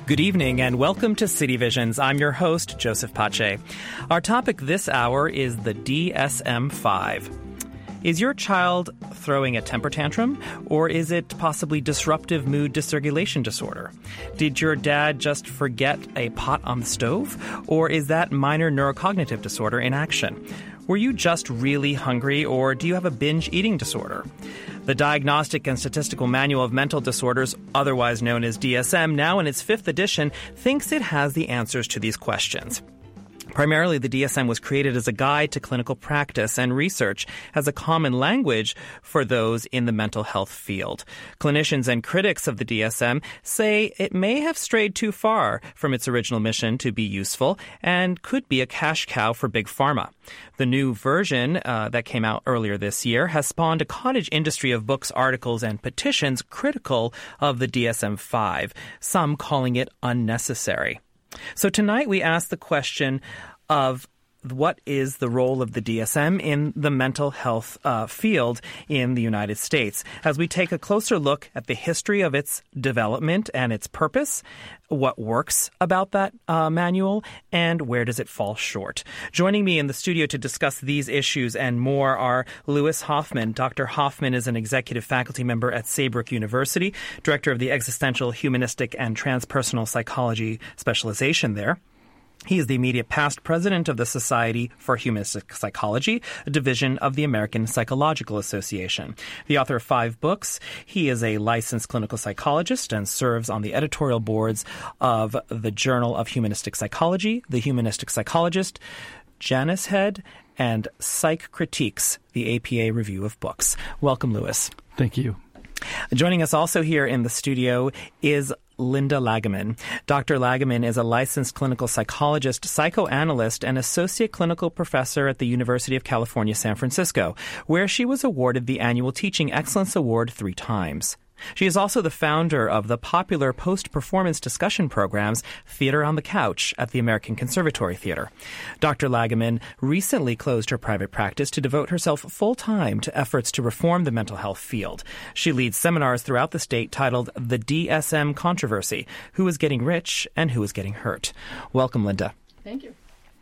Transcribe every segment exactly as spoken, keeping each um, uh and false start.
Good evening and welcome to City Visions. I'm your host, Joseph Pache. Our topic this hour is the D S M five. Is your child throwing a temper tantrum, or is it possibly disruptive mood dysregulation disorder? Did your dad just forget a pot on the stove, or is that minor neurocognitive disorder in action? Were you just really hungry, or do you have a binge eating disorder? The Diagnostic and Statistical Manual of Mental Disorders, otherwise known as D S M, now in its fifth edition, thinks it has the answers to these questions. Primarily, the D S M was created as a guide to clinical practice and research as a common language for those in the mental health field. Clinicians and critics of the D S M say it may have strayed too far from its original mission to be useful and could be a cash cow for big pharma. The new version uh, that came out earlier this year has spawned a cottage industry of books, articles, and petitions critical of the D S M five, some calling it unnecessary. So tonight we ask the question of what is the role of the D S M in the mental health uh, field in the United States, as we take a closer look at the history of its development and its purpose, what works about that uh, manual, and where does it fall short. Joining me in the studio to discuss these issues and more are Lewis Hoffman. Doctor Hoffman is an executive faculty member at Saybrook University, director of the Existential, Humanistic, and Transpersonal Psychology specialization there. He is the immediate past president of the Society for Humanistic Psychology, a division of the American Psychological Association. The author of five books, he is a licensed clinical psychologist and serves on the editorial boards of the Journal of Humanistic Psychology, The Humanistic Psychologist, Janus Head, and Psych Critiques, the A P A review of books. Welcome, Lewis. Thank you. Joining us also here in the studio is Linda Lagaman. Doctor Lagaman is a licensed clinical psychologist, psychoanalyst, and associate clinical professor at the University of California, San Francisco, where she was awarded the annual Teaching Excellence Award three times. She is also the founder of the popular post-performance discussion programs Theater on the Couch at the American Conservatory Theater. Doctor Lagaman recently closed her private practice to devote herself full-time to efforts to reform the mental health field. She leads seminars throughout the state titled The D S M Controversy: Who is Getting Rich and Who is Getting Hurt? Welcome, Linda. Thank you.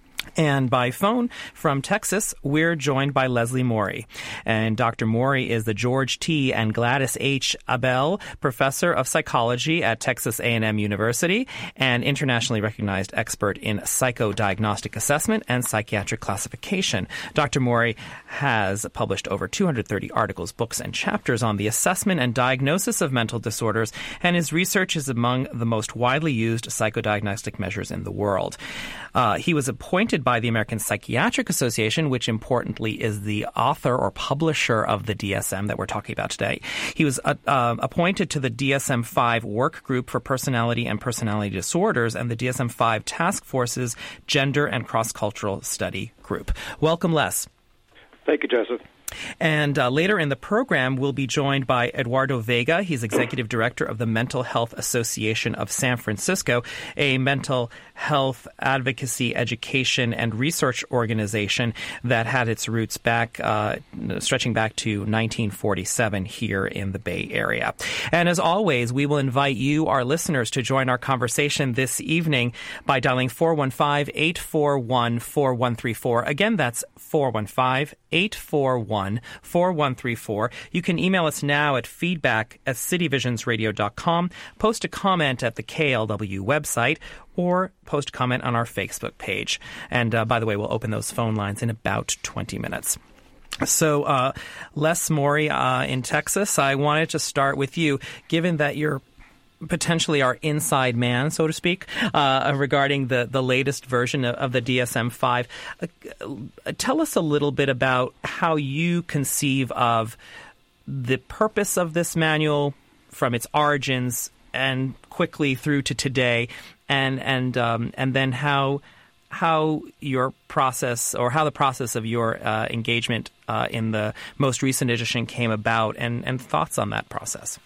And by phone from Texas, we're joined by Leslie Morey. And Doctor Morey is the George T. and Gladys H. Abel Professor of Psychology at Texas A and M University and internationally recognized expert in psychodiagnostic assessment and psychiatric classification. Doctor Morey has published over two hundred thirty articles, books, and chapters on the assessment and diagnosis of mental disorders, and his research is among the most widely used psychodiagnostic measures in the world. Uh, he was appointed by the American Psychiatric Association, which importantly is the author or publisher of the D S M that we're talking about today. He was uh, uh, appointed to the D S M five Work Group for Personality and Personality Disorders and the D S M five Task Force's Gender and Cross-Cultural Study Group. Welcome, Les. Thank you, Joseph. And uh, later in the program, we'll be joined by Eduardo Vega. He's executive director of the Mental Health Association of San Francisco, a mental health advocacy, education, and research organization that had its roots back, uh, stretching back to nineteen forty-seven here in the Bay Area. And as always, we will invite you, our listeners, to join our conversation this evening by dialing four one five, eight four one, four one three four. Again, that's four one five, eight four one, four one three four. You can email us now at feedback at cityvisionsradio dot com, post a comment at the K L W website, or post a comment on our Facebook page. And uh, by the way, we'll open those phone lines in about twenty minutes. So, uh, Les Morey uh, in Texas, I wanted to start with you, given that you're potentially our inside man, so to speak, uh, regarding the, the latest version of, of the D S M five. Uh, tell us a little bit about how you conceive of the purpose of this manual from its origins and quickly through to today, and and um, and then how how your process or how the process of your uh, engagement uh, in the most recent edition came about, and, and thoughts on that process.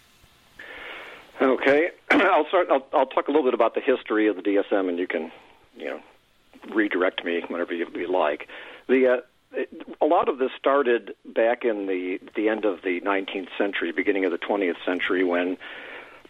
Okay, I'll start. I'll, I'll talk a little bit about the history of the D S M, and you can, you know, redirect me whenever you, you like. The uh, it, a lot of this started back in the the end of the nineteenth century, beginning of the twentieth century, when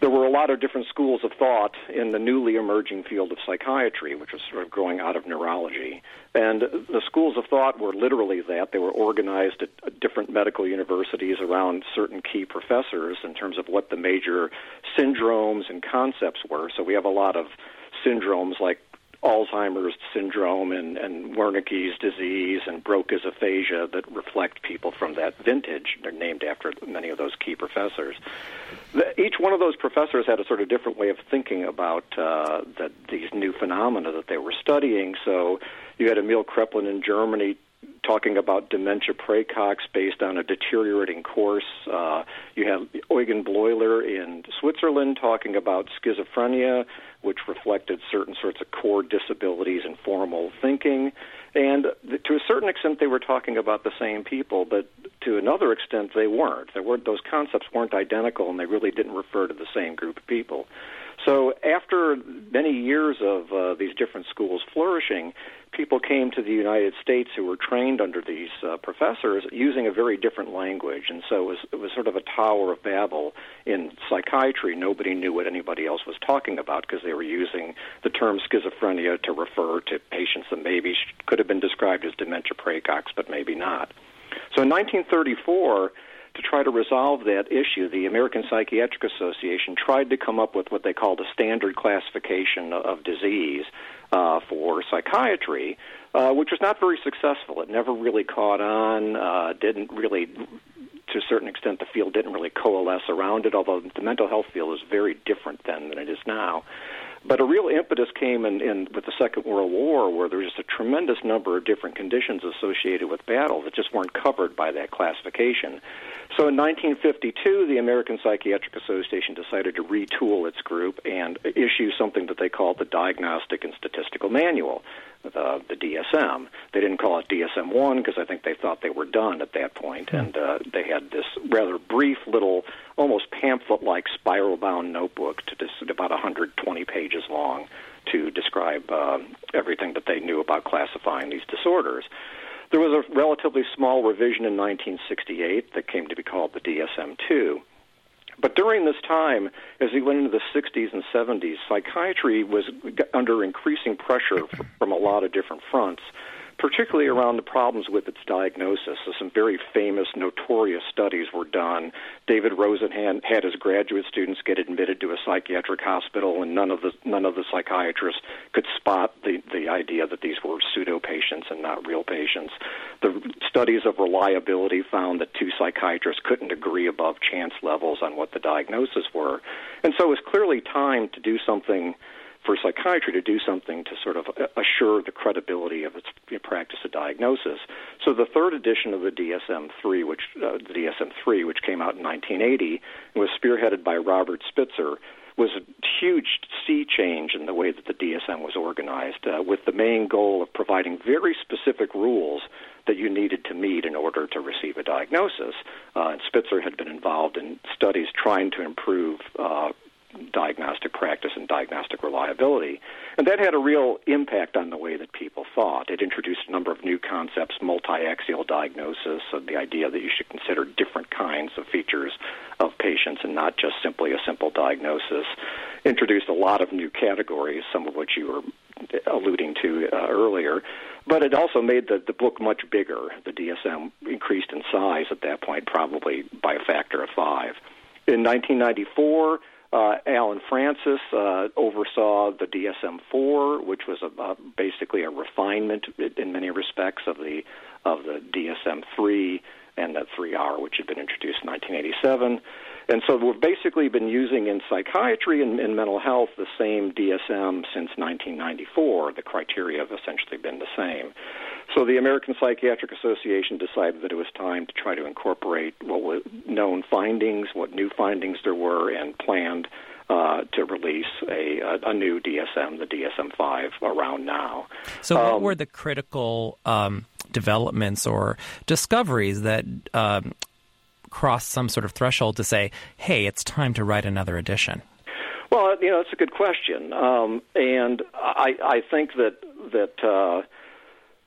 there were a lot of different schools of thought in the newly emerging field of psychiatry, which was sort of growing out of neurology. And the schools of thought were literally that. They were organized at different medical universities around certain key professors in terms of what the major syndromes and concepts were. So we have a lot of syndromes like Alzheimer's syndrome and, and Wernicke's disease and Broca's aphasia that reflect people from that vintage. They're named after many of those key professors. The, each one of those professors had a sort of different way of thinking about uh, the, these new phenomena that they were studying. So you had Emil Kraepelin in Germany talking about dementia praecox based on a deteriorating course. Uh, you have Eugen Bleuler in Switzerland talking about schizophrenia, which reflected certain sorts of core disabilities and formal thinking. And th- to a certain extent, they were talking about the same people, but to another extent, they weren't. They weren't. Those concepts weren't identical, and they really didn't refer to the same group of people. So after many years of uh, these different schools flourishing, people came to the United States who were trained under these uh, professors using a very different language. And so it was, it was sort of a Tower of Babel in psychiatry. Nobody knew what anybody else was talking about because they were using the term schizophrenia to refer to patients that maybe could have been described as dementia praecox, but maybe not. So in nineteen thirty-four, to try to resolve that issue, the American Psychiatric Association tried to come up with what they called a standard classification of disease uh, for psychiatry, uh, which was not very successful. It never really caught on, uh, didn't really, to a certain extent, the field didn't really coalesce around it, although the mental health field is very different then than it is now. But a real impetus came in, in with the Second World War, where there was just a tremendous number of different conditions associated with battle that just weren't covered by that classification. So in nineteen fifty-two, the American Psychiatric Association decided to retool its group and issue something that they called the Diagnostic and Statistical Manual, the, the D S M. They didn't call it D S M one because I think they thought they were done at that point, and uh, they had this rather brief little, almost pamphlet-like spiral-bound notebook to dis- about one hundred twenty pages long to describe uh, everything that they knew about classifying these disorders. There was a relatively small revision in nineteen sixty-eight that came to be called the D S M two. But during this time, as we went into the sixties and seventies, psychiatry was under increasing pressure from a lot of different fronts, particularly around the problems with its diagnosis. So some very famous, notorious studies were done. David Rosen had, had his graduate students get admitted to a psychiatric hospital, and none of the none of the psychiatrists could spot the, the idea that these were pseudo-patients and not real patients. The studies of reliability found that two psychiatrists couldn't agree above chance levels on what the diagnoses were. And so it was clearly time to do something for psychiatry to do something to sort of assure the credibility of its practice of diagnosis. So the third edition of the D S M three, which uh, the D S M three, which came out in nineteen eighty, and was spearheaded by Robert Spitzer, was a huge sea change in the way that the D S M was organized, uh, with the main goal of providing very specific rules that you needed to meet in order to receive a diagnosis. Uh, and Spitzer had been involved in studies trying to improve uh, diagnostic practice and diagnostic reliability. And that had a real impact on the way that people thought. It introduced a number of new concepts, multi-axial diagnosis, so the idea that you should consider different kinds of features of patients and not just simply a simple diagnosis. Introduced a lot of new categories, some of which you were alluding to uh, earlier. But it also made the, the book much bigger. The D S M increased in size at that point, probably by a factor of five. In nineteen ninety-four, Uh, Alan Francis uh, oversaw the D S M four, which was a, uh, basically a refinement in many respects of the of the D S M three and the three R, which had been introduced in nineteen eighty-seven. And so we've basically been using in psychiatry and in mental health the same D S M since nineteen ninety-four. The criteria have essentially been the same. So the American Psychiatric Association decided that it was time to try to incorporate what were known findings, what new findings there were, and planned uh, to release a, a, a new D S M, the D S M five, around now. So what um, were the critical um, developments or discoveries that um, crossed some sort of threshold to say, hey, it's time to write another edition? Well, you know, that's a good question. Um, and I, I think that that... Uh,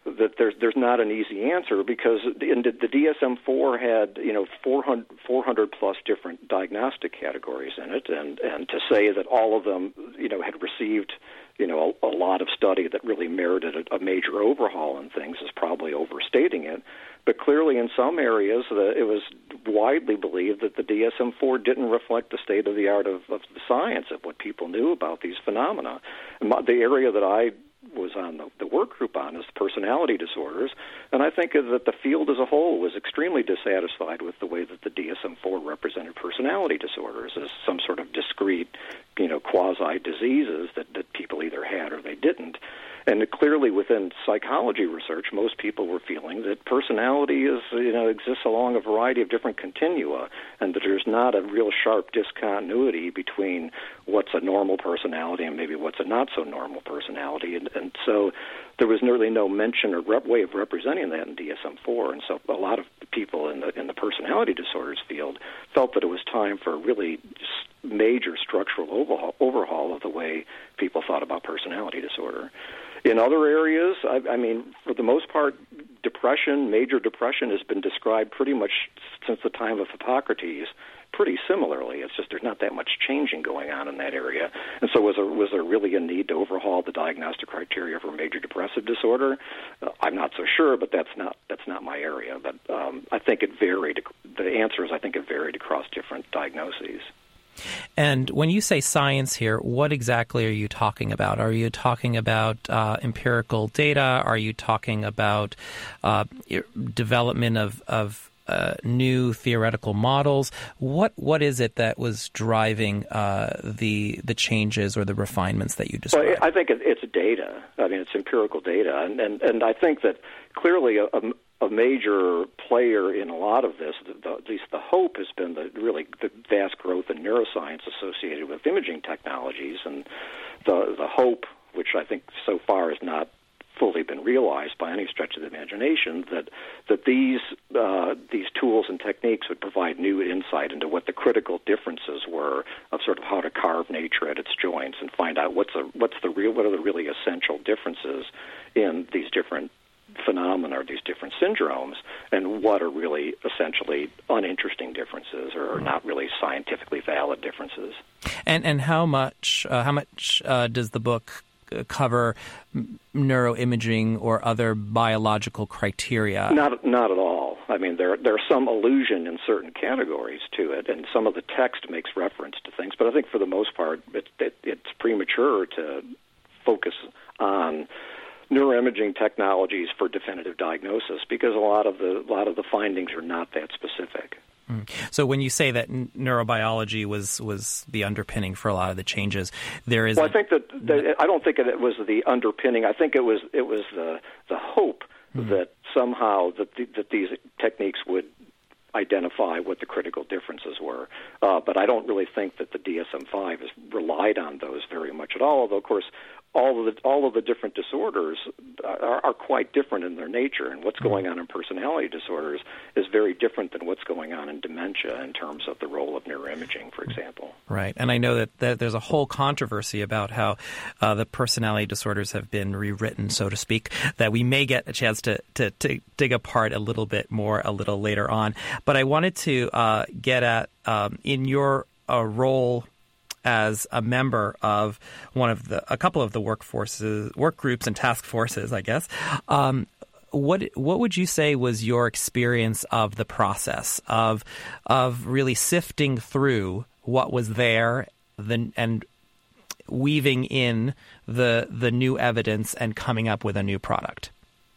that there's there's not an easy answer, because in the, the D S M four had, you know, four hundred plus different diagnostic categories in it, and and to say that all of them, you know, had received, you know, a, a lot of study that really merited a, a major overhaul in things is probably overstating it. But clearly, in some areas, the, it was widely believed that the D S M four didn't reflect the state of the art of, of the science of what people knew about these phenomena. And my, the area that I was on the, the work group on is personality disorders, and I think that the field as a whole was extremely dissatisfied with the way that the D S M four represented personality disorders as some sort of discrete, you know, quasi-diseases that, that people either had or they didn't. And clearly within psychology research, most people were feeling that personality is, you know, exists along a variety of different continua, and that there's not a real sharp discontinuity between what's a normal personality and maybe what's a not-so-normal personality. And, and so there was nearly no mention or rep- way of representing that in D S M four. And so a lot of people in the in the personality disorders field felt that it was time for a really major structural overhaul, overhaul of the way people thought about personality disorder. In other areas, I, I mean, for the most part, depression, major depression, has been described pretty much since the time of Hippocrates pretty similarly. It's just there's not that much changing going on in that area. And so was there, was there really a need to overhaul the diagnostic criteria for major depressive disorder? Uh, I'm not so sure, but that's not that's not my area. But um, I think it varied. The answer is I think it varied across different diagnoses. And when you say science here, what exactly are you talking about? Are you talking about uh, empirical data? Are you talking about uh, development of, of uh, new theoretical models? What what is it that was driving uh, the the changes or the refinements that you described? Well, I think it's data. I mean, it's empirical data, and and, and I think that clearly a, a a major player in a lot of this, the, the, at least the hope, has been the really the vast growth in neuroscience associated with imaging technologies, and the the hope, which I think so far has not fully been realized by any stretch of the imagination, that that these uh, these tools and techniques would provide new insight into what the critical differences were of sort of how to carve nature at its joints and find out what's a, what's the real what are the really essential differences in these different phenomena or these different syndromes, and what are really essentially uninteresting differences or not really scientifically valid differences. And and how much uh, how much uh, does the book cover neuroimaging or other biological criteria? Not not at all. I mean, there there's some allusion in certain categories to it, and some of the text makes reference to things. But I think for the most part, it, it, it's premature to focus on neuroimaging technologies for definitive diagnosis, because a lot of the a lot of the findings are not that specific. Mm. So when you say that n- neurobiology was, was the underpinning for a lot of the changes, there is. Well, a, I think that, that I don't think it was the underpinning. I think it was it was the the hope mm. that somehow that the, that these techniques would identify what the critical differences were. Uh, but I don't really think that the D S M five has relied on those very much at all. Although, of course, all of the all of the different disorders are, are quite different in their nature, and what's going on in personality disorders is very different than what's going on in dementia in terms of the role of neuroimaging, for example. Right, and I know that, that there's a whole controversy about how uh, the personality disorders have been rewritten, so to speak, that we may get a chance to, to, to dig apart a little bit more a little later on. But I wanted to uh, get at, um, in your uh, role as a member of one of the, a couple of the workforces, work groups and task forces, I guess. Um, what what would you say was your experience of the process of of really sifting through what was there, the, and weaving in the the new evidence and coming up with a new product?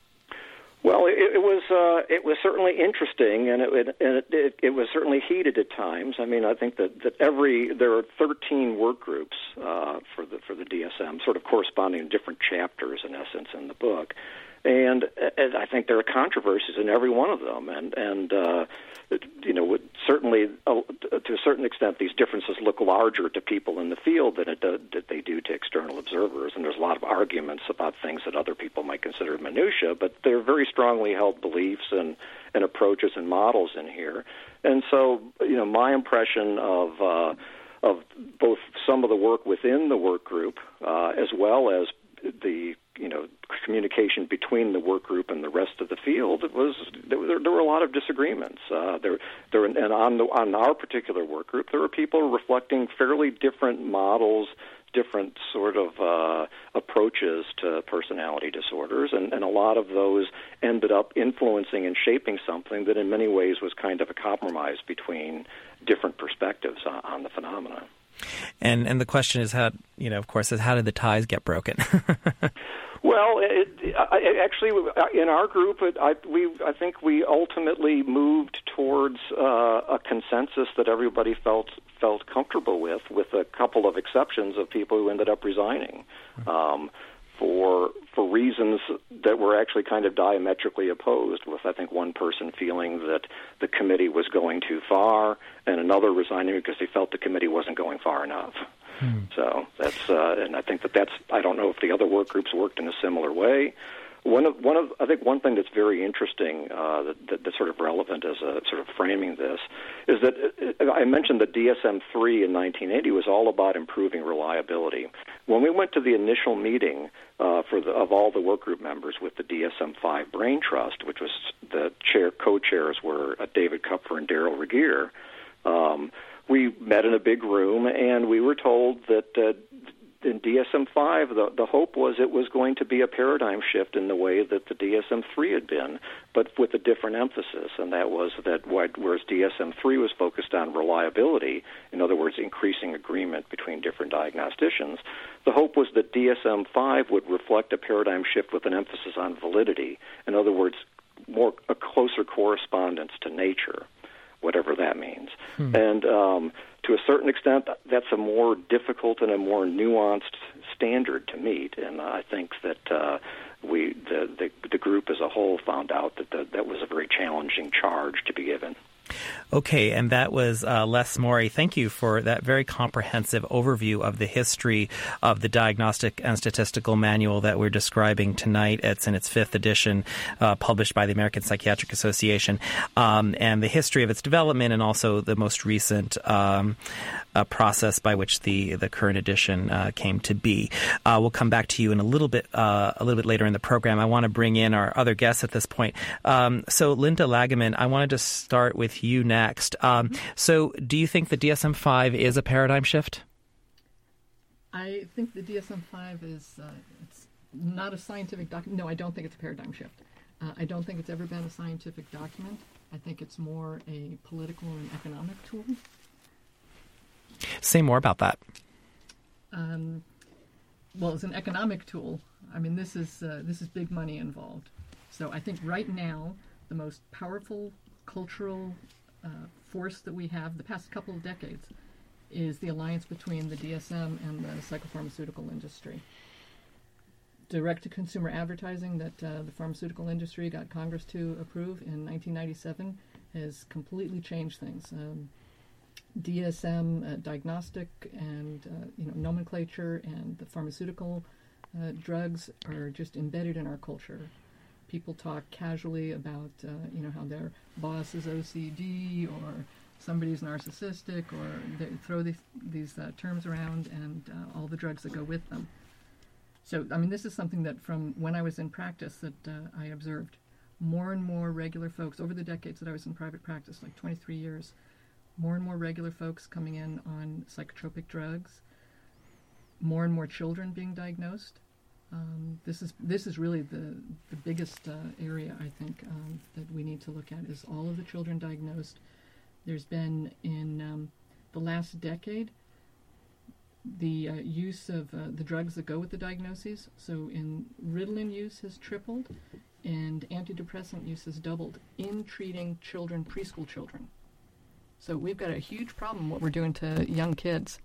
Well, it, it was uh, it was certainly interesting, and, it, it, it, it was certainly heated at times. I mean, I think that, that every there are thirteen work groups uh, for the for the D S M, sort of corresponding to different chapters, in essence, in the book. And, and I think there are controversies in every one of them, and and uh, you know, certainly uh, to a certain extent, these differences look larger to people in the field than it do, that they do to external observers. And there's a lot of arguments about things that other people might consider minutia, but they're very strongly held beliefs and, and approaches and models in here. And so, you know, my impression of uh, of both some of the work within the work group, uh, as well as the you know communication between the work group and the rest of the field, it was there, there were a lot of disagreements. Uh, there, there, and on the, on our particular work group, there were people reflecting fairly different models, different sort of uh, approaches to personality disorders, and, and a lot of those ended up influencing and shaping something that in many ways was kind of a compromise between different perspectives on, on the phenomena. And and the question is how, you know, of course, is how did the ties get broken? Well, it, it, actually, in our group, it, I, we I think we ultimately moved towards uh, a consensus that everybody felt felt comfortable with, with a couple of exceptions of people who ended up resigning um, for for reasons that were actually kind of diametrically opposed. With I think one person feeling that the committee was going too far, and another resigning because he felt the committee wasn't going far enough. Hmm. So that's, uh, and I think that that's, I don't know if the other work groups worked in a similar way. One of, one of, I think one thing that's very interesting, uh, that, that, that's sort of relevant as a sort of framing this, is that uh, I mentioned that D S M three in nineteen eighty was all about improving reliability. When we went to the initial meeting uh, for the, of all the work group members with the D S M five Brain Trust, which was the chair, co-chairs were uh, David Kupfer and Daryl Regier, um, we met in a big room, and we were told that uh, in D S M five, the, the hope was it was going to be a paradigm shift in the way that the D S M three had been, but with a different emphasis, and that was that whereas D S M three was focused on reliability, in other words, increasing agreement between different diagnosticians, the hope was that D S M five would reflect a paradigm shift with an emphasis on validity, in other words, more a closer correspondence to nature, whatever that means. Hmm. And um, to a certain extent, that's a more difficult and a more nuanced standard to meet. And I think that uh, we, the, the the group as a whole, found out that the, that was a very challenging charge to be given. Okay, and that was uh, Les Morey. Thank you for that very comprehensive overview of the history of the Diagnostic and Statistical Manual that we're describing tonight. It's in its fifth edition, uh, published by the American Psychiatric Association, um, and the history of its development, and also the most recent um, uh, process by which the the current edition uh, came to be. Uh, we'll come back to you in a little bit uh, a little bit later in the program. I want to bring in our other guests at this point. Um, so, Linda Lagaman, I wanted to start with you next. Um, so do you think the D S M five is a paradigm shift? I think the D S M five is uh, it's not a scientific document. No, I don't think it's a paradigm shift. Uh, I don't think it's ever been a scientific document. I think it's more a political and economic tool. Say more about that. Um, well, it's an economic tool. I mean, this is uh, this is big money involved. So I think right now the most powerful cultural uh, force that we have the past couple of decades is the alliance between the D S M and the psychopharmaceutical industry. Direct-to-consumer advertising that uh, the pharmaceutical industry got Congress to approve in nineteen ninety-seven has completely changed things. Um, D S M uh, diagnostic and uh, you know nomenclature and the pharmaceutical uh, drugs are just embedded in our culture. People talk casually about, uh, you know, how their boss is O C D or somebody's narcissistic, or they throw these, these uh, terms around and uh, all the drugs that go with them. So, I mean, this is something that from when I was in practice that uh, I observed. More and more regular folks, over the decades that I was in private practice, like twenty-three years, more and more regular folks coming in on psychotropic drugs, more and more children being diagnosed. Um, this is this is really the the biggest uh, area I think um, that we need to look at is all of the children diagnosed. There's been in um, the last decade the uh, use of uh, the drugs that go with the diagnoses. So in Ritalin use has tripled, and antidepressant use has doubled in treating children, preschool children. So we've got a huge problem what we're doing to young kids.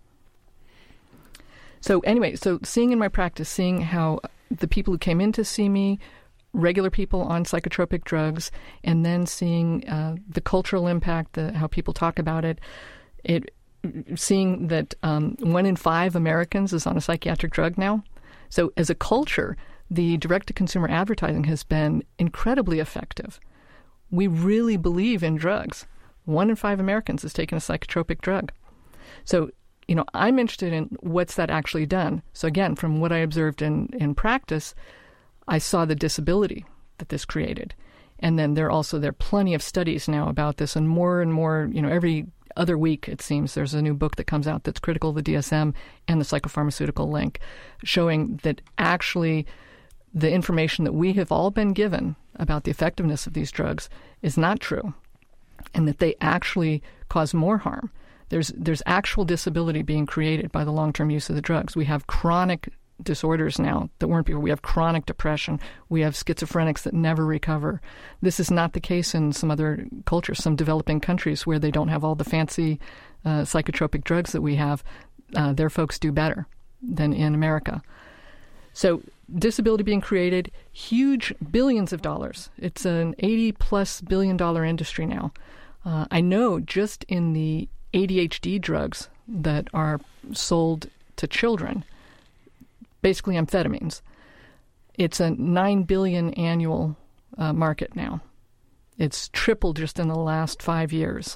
So anyway, so seeing in my practice, seeing how the people who came in to see me, regular people on psychotropic drugs, and then seeing uh, the cultural impact, the, how people talk about it, it seeing that um, one in five Americans is on a psychiatric drug now. So as a culture, the direct-to-consumer advertising has been incredibly effective. We really believe in drugs. One in five Americans has taken a psychotropic drug. So you know, I'm interested in what's that actually done. So again, from what I observed in, in practice, I saw the disability that this created. And then there also there are plenty of studies now about this, and more and more, you know, every other week, it seems, there's a new book that comes out that's critical of the D S M and the psychopharmaceutical link, showing that actually the information that we have all been given about the effectiveness of these drugs is not true, and that they actually cause more harm. There's there's actual disability being created by the long-term use of the drugs. We have chronic disorders now that weren't before. We have chronic depression. We have schizophrenics that never recover. This is not the case in some other cultures, some developing countries where they don't have all the fancy uh, psychotropic drugs that we have. Uh, their folks do better than in America. So disability being created, huge billions of dollars. It's an eighty plus billion dollar industry now. Uh, I know just in the A D H D drugs that are sold to children, basically amphetamines, it's a nine billion dollars annual uh, market now. It's tripled just in the last five years.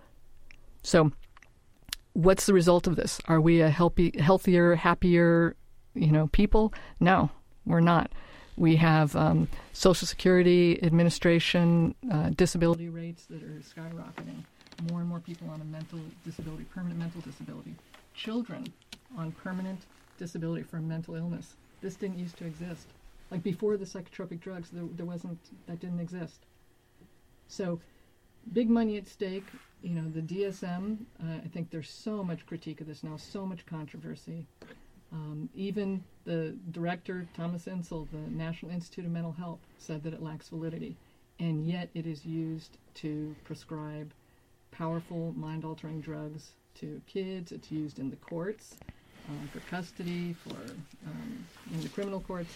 So what's the result of this? Are we a healthy, healthier, happier, you know, people? No, we're not. We have um, Social Security Administration uh, disability rates that are skyrocketing. More and more people on a mental disability, permanent mental disability. Children on permanent disability for mental illness. This didn't used to exist. Like before the psychotropic drugs, there, there wasn't, that didn't exist. So big money at stake. You know, the D S M, uh, I think there's so much critique of this now, so much controversy. Um, even the director, Thomas Insel, the National Institute of Mental Health, said that it lacks validity. And yet it is used to prescribe powerful mind-altering drugs to kids. It's used in the courts um, for custody, for um, in the criminal courts.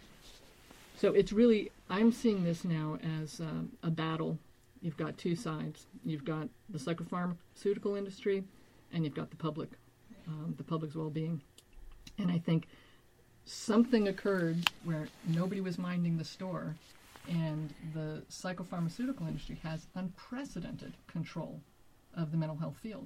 So it's really, I'm seeing this now as um, a battle. You've got two sides. You've got the psychopharmaceutical industry, and you've got the public, um, the public's well-being. And I think something occurred where nobody was minding the store, and the psychopharmaceutical industry has unprecedented control of the mental health field.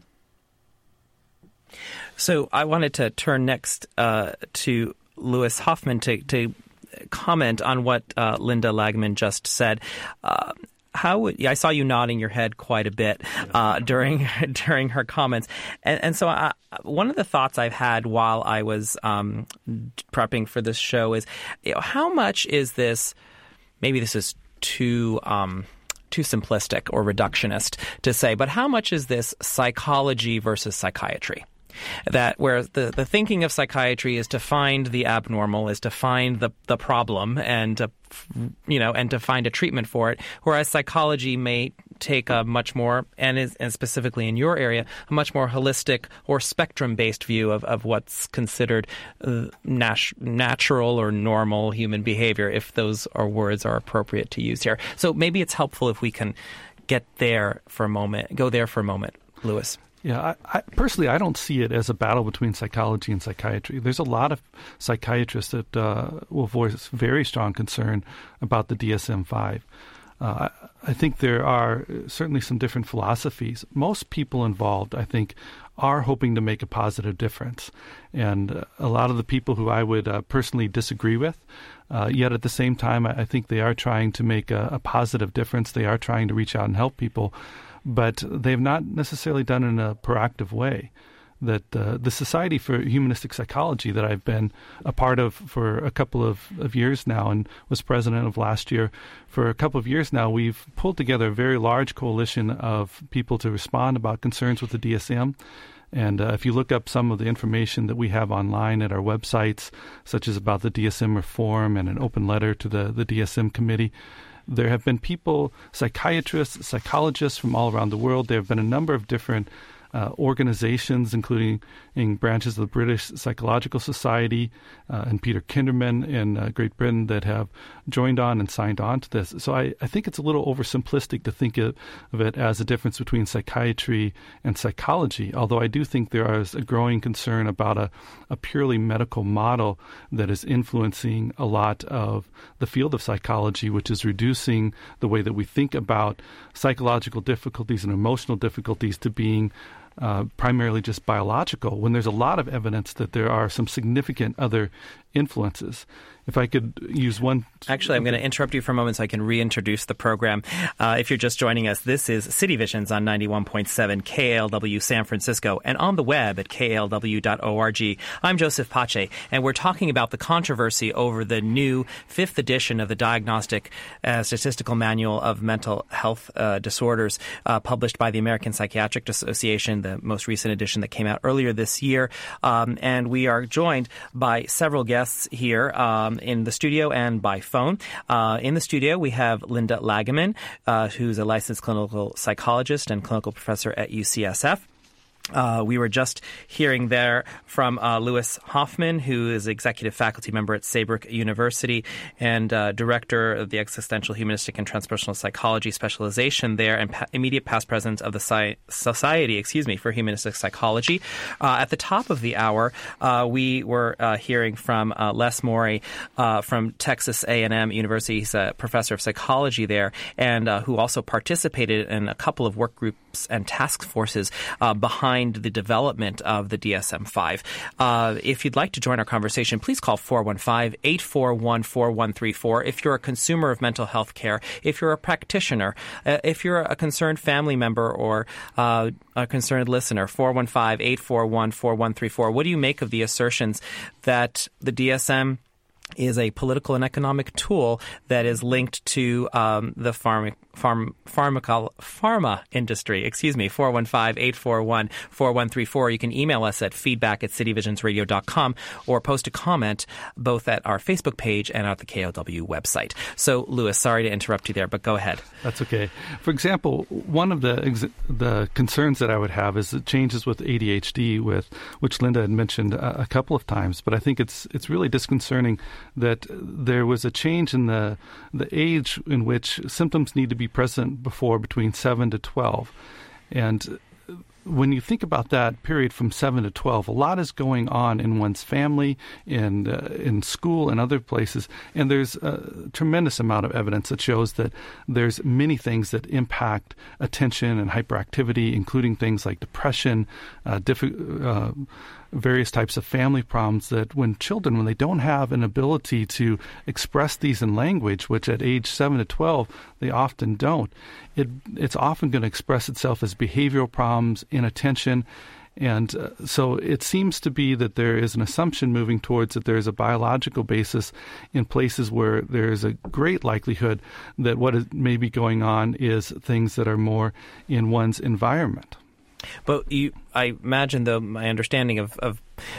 So I wanted to turn next uh, to Lewis Hoffman to, to comment on what uh, Linda Lagman just said. Uh, How would, I saw you nodding your head quite a bit uh, during during her comments, and, and so I, one of the thoughts I've had while I was um, prepping for this show is, you know, how much is this? Maybe this is too um, too simplistic or reductionist to say, but how much is this psychology versus psychiatry? That where the, the thinking of psychiatry is to find the abnormal, is to find the, the problem and to, you know, and to find a treatment for it. Whereas psychology may take a much more, and is, and specifically in your area, a much more holistic or spectrum-based view of, of what's considered uh, nat- natural or normal human behavior, if those are words are appropriate to use here. So maybe it's helpful if we can get there for a moment, go there for a moment, Lewis. Yeah, I, I, personally, I don't see it as a battle between psychology and psychiatry. There's a lot of psychiatrists that uh, will voice very strong concern about the D S M five. Uh, I, I think there are certainly some different philosophies. Most people involved, I think, are hoping to make a positive difference. And uh, a lot of the people who I would uh, personally disagree with, uh, yet at the same time, I, I think they are trying to make a, a positive difference. They are trying to reach out and help people. But they've not necessarily done it in a proactive way. That uh, the Society for Humanistic Psychology that I've been a part of for a couple of, of years now and was president of last year, for a couple of years now, we've pulled together a very large coalition of people to respond about concerns with the D S M. And uh, if you look up some of the information that we have online at our websites, such as about the D S M reform and an open letter to the, the D S M committee, there have been people, psychiatrists, psychologists from all around the world. There have been a number of different uh, organizations, including in branches of the British Psychological Society uh, and Peter Kinderman in uh, Great Britain that have joined on and signed on to this. So I, I think it's a little oversimplistic to think of, of it as a difference between psychiatry and psychology, although I do think there is a growing concern about a, a purely medical model that is influencing a lot of the field of psychology, which is reducing the way that we think about psychological difficulties and emotional difficulties to being Uh, primarily just biological, when there's a lot of evidence that there are some significant other influences. If I could use one... Actually, I'm going to interrupt you for a moment so I can reintroduce the program. Uh, if you're just joining us, this is City Visions on ninety-one point seven K A L W San Francisco and on the web at K A L W dot org. I'm Joseph Pace, and we're talking about the controversy over the new fifth edition of the Diagnostic uh, Statistical Manual of Mental Health uh, Disorders uh, published by the American Psychiatric Association, the most recent edition that came out earlier this year. Um, and we are joined by several guests here um, in the studio and by phone. Uh, in the studio, we have Linda Lagaman, uh, who's a licensed clinical psychologist and clinical professor at U C S F. Uh, we were just hearing there from uh, Louis Hoffman, who is executive faculty member at Saybrook University and uh, director of the Existential Humanistic and Transpersonal Psychology specialization there, and pa- immediate past president of the Sci- Society, excuse me, for Humanistic Psychology. Uh, at the top of the hour, uh, we were uh, hearing from uh, Les Morey uh, from Texas A and M University. He's a professor of psychology there, and uh, who also participated in a couple of work groups and task forces uh, behind the development of the D S M five. Uh, if you'd like to join our conversation, please call four one five, eight four one, four one three four. If you're a consumer of mental health care, if you're a practitioner, uh, if you're a concerned family member or uh, a concerned listener, four one five, eight four one, four one three four. What do you make of the assertions that the D S M is a political and economic tool that is linked to um, the pharma, pharm, pharmacal, pharma industry? Excuse me, four one five, eight four one, four one three four. You can email us at feedback at cityvisionsradio dot com or post a comment both at our Facebook page and at the K O W website. So, Louis, sorry to interrupt you there, but go ahead. That's okay. For example, one of the ex- the concerns that I would have is the changes with A D H D, with which Linda had mentioned a, a couple of times, but I think it's it's really disconcerting that there was a change in the the age in which symptoms need to be present before between seven to twelve. And when you think about that period from seven to twelve, a lot is going on in one's family, in uh, in school, and other places. And there's a tremendous amount of evidence that shows that there's many things that impact attention and hyperactivity, including things like depression, uh, diffi- uh, various types of family problems, that when children, when they don't have an ability to express these in language, which at age seven to twelve, they often don't, it it's often going to express itself as behavioral problems, inattention. And uh, so it seems to be that there is an assumption moving towards that there is a biological basis in places where there is a great likelihood that what is maybe going on is things that are more in one's environment. But you, I imagine, though, my understanding of of,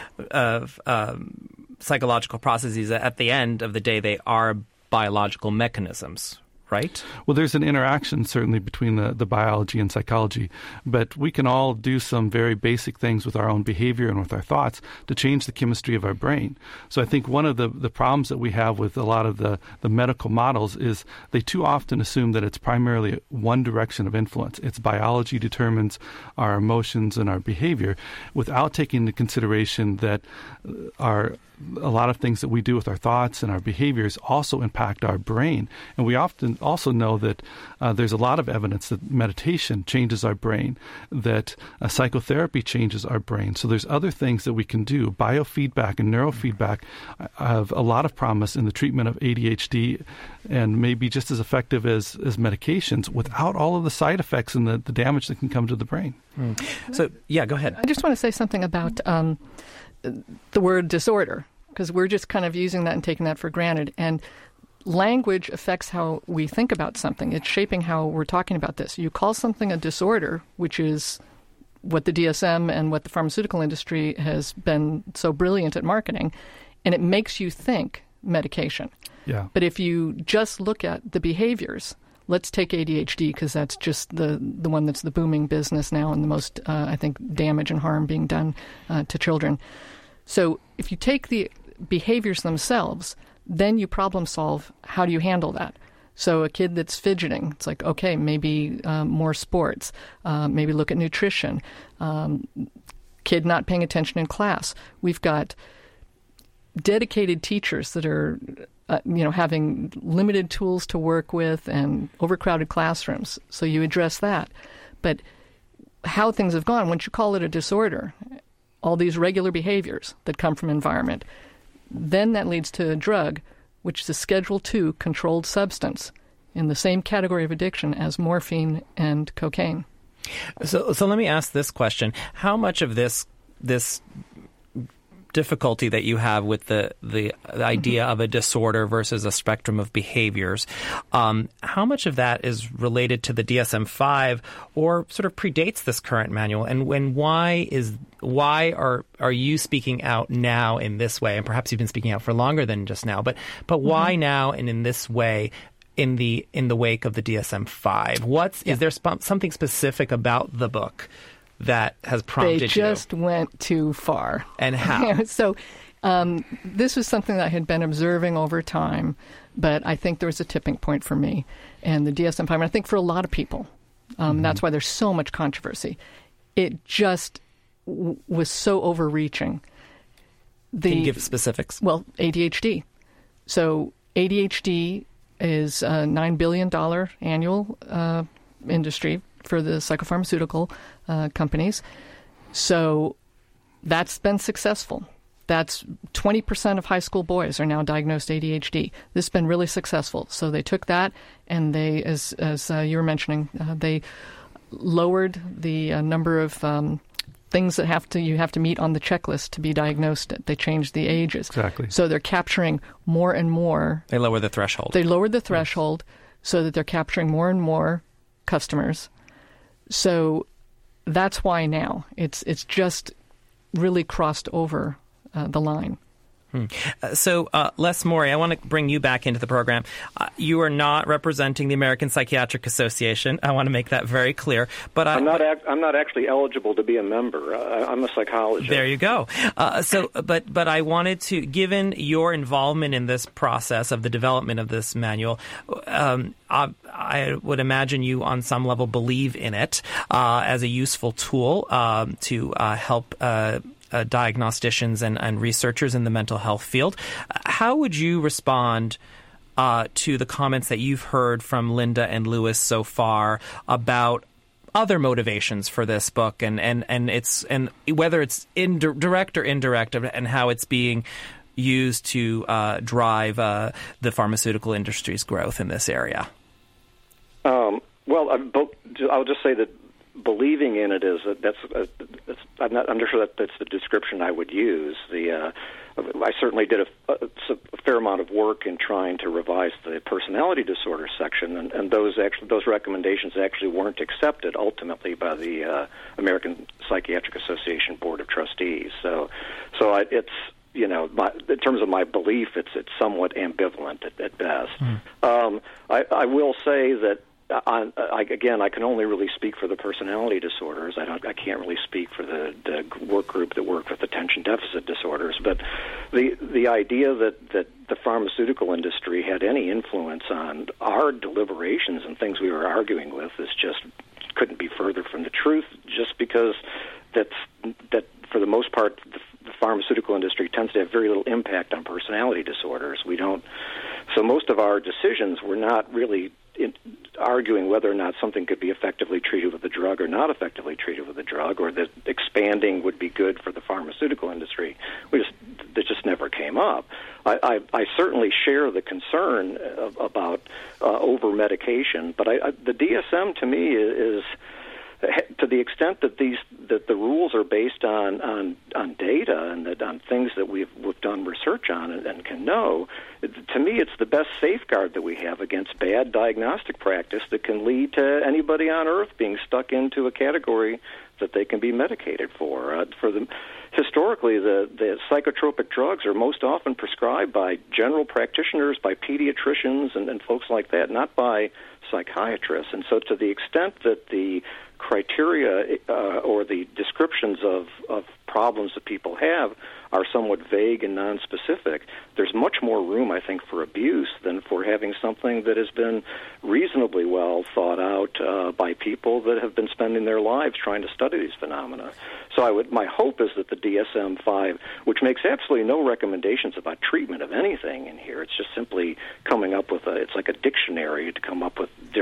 of um, psychological processes, at the end of the day, they are biological mechanisms, right? Well, there's an interaction certainly between the, the biology and psychology, but we can all do some very basic things with our own behavior and with our thoughts to change the chemistry of our brain. So I think one of the, the problems that we have with a lot of the, the medical models is they too often assume that it's primarily one direction of influence. It's biology determines our emotions and our behavior, without taking into consideration that our a lot of things that we do with our thoughts and our behaviors also impact our brain. And we often also know that uh, there's a lot of evidence that meditation changes our brain, that uh, psychotherapy changes our brain. So there's other things that we can do. Biofeedback and neurofeedback have a lot of promise in the treatment of A D H D and may be just as effective as, as medications without all of the side effects and the, the damage that can come to the brain. Mm. So, yeah, go ahead. I just want to say something about um, the word disorder, because we're just kind of using that and taking that for granted. And language affects how we think about something. It's shaping how we're talking about this. You call something a disorder, which is what the D S M and what the pharmaceutical industry has been so brilliant at marketing, and it makes you think medication. Yeah. But if you just look at the behaviors, let's take A D H D because that's just the, the one that's the booming business now and the most, uh, I think, damage and harm being done uh, to children. So if you take the behaviors themselves, then you problem solve how do you handle that. So a kid that's fidgeting, it's like, okay, maybe um, more sports, uh, maybe look at nutrition, um, kid not paying attention in class. We've got dedicated teachers that are Uh, you know, having limited tools to work with and overcrowded classrooms. So you address that. But how things have gone, once you call it a disorder, all these regular behaviors that come from environment, then that leads to a drug, which is a Schedule two controlled substance in the same category of addiction as morphine and cocaine. So, so let me ask this question: how much of this this difficulty that you have with the the, the idea mm-hmm. of a disorder versus a spectrum of behaviors, um, how much of that is related to the D S M five, or sort of predates this current manual? And when why is why are are you speaking out now in this way? And perhaps you've been speaking out for longer than just now, but but mm-hmm. why now and in this way? In the in the wake of the D S M five, what's yeah. is there sp- something specific about the book that has prompted you? They just you? went too far. And how? so, um, this was something that I had been observing over time, but I think there was a tipping point for me and the D S M five. And I think for a lot of people, um, mm-hmm. that's why there's so much controversy. It just w- was so overreaching. The, Can you give specifics? Well, A D H D. So A D H D is a nine billion dollars annual uh, industry for the psychopharmaceutical uh, companies. So that's been successful. That's twenty percent of high school boys are now diagnosed A D H D. This has been really successful. So they took that and they, as, as uh, you were mentioning, uh, they lowered the uh, number of um, things that have to you have to meet on the checklist to be diagnosed. They changed the ages. Exactly. So they're capturing more and more. They lower the threshold. They lowered the threshold yes. so that they're capturing more and more customers. So that's why now it's it's just really crossed over uh, the line. Hmm. Uh, so, uh, Les Maury, I want to bring you back into the program. Uh, you are not representing the American Psychiatric Association. I want to make that very clear. But I, I'm not. Ac- I'm not actually eligible to be a member. Uh, I'm a psychologist. There you go. Uh, so, but but I wanted to, given your involvement in this process of the development of this manual, um, I, I would imagine you, on some level, believe in it uh, as a useful tool um, to uh, help. Uh, Uh, diagnosticians and, and researchers in the mental health field. How would you respond uh, to the comments that you've heard from Linda and Lewis so far about other motivations for this book, and and and it's and whether it's in, direct or indirect, and how it's being used to uh, drive uh, the pharmaceutical industry's growth in this area? Um, well, I, I'll just say that believing in it is a, that's, a, that's I'm not I'm not sure that that's the description I would use. The uh, I certainly did a, a, a fair amount of work in trying to revise the personality disorder section, and, and those actually those recommendations actually weren't accepted ultimately by the uh, American Psychiatric Association Board of Trustees. So, so I, it's you know, my, in terms of my belief, it's it's somewhat ambivalent at, at best. Mm. Um, I, I will say that. I, I, again, I can only really speak for the personality disorders. I don't. I can't really speak for the, the work group that work with attention deficit disorders. But the the idea that, that the pharmaceutical industry had any influence on our deliberations and things we were arguing with is just couldn't be further from the truth. Just because that's that for the most part, the, the pharmaceutical industry tends to have very little impact on personality disorders. We don't. So most of our decisions were not really in arguing whether or not something could be effectively treated with a drug or not effectively treated with a drug, or that expanding would be good for the pharmaceutical industry. We just that just never came up. I, I, I certainly share the concern of, about uh, over medication, but I, I, the D S M to me is, is to the extent that these that the rules are based on on, on data and that on things that we've we've done research on and, and can know. It, to me, it's the best safeguard that we have against bad diagnostic practice that can lead to anybody on Earth being stuck into a category that they can be medicated for. Uh, for the historically, the the psychotropic drugs are most often prescribed by general practitioners, by pediatricians, and, and folks like that, not by psychiatrists. And so, to the extent that the criteria uh, or the descriptions of, of problems that people have are somewhat vague and nonspecific, there's much more room, I think, for abuse than for having something that has been reasonably well thought out uh, by people that have been spending their lives trying to study these phenomena. So I would, my hope is that the D S M five, which makes absolutely no recommendations about treatment of anything in here, it's just simply coming up with a, it's like a dictionary to come up with different